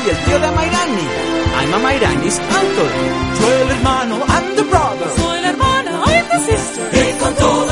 soy el tío de Mairani. I'm a Mairani's uncle. Soy el hermano, I'm the brother. Soy la hermana, I'm the sister. Y con todo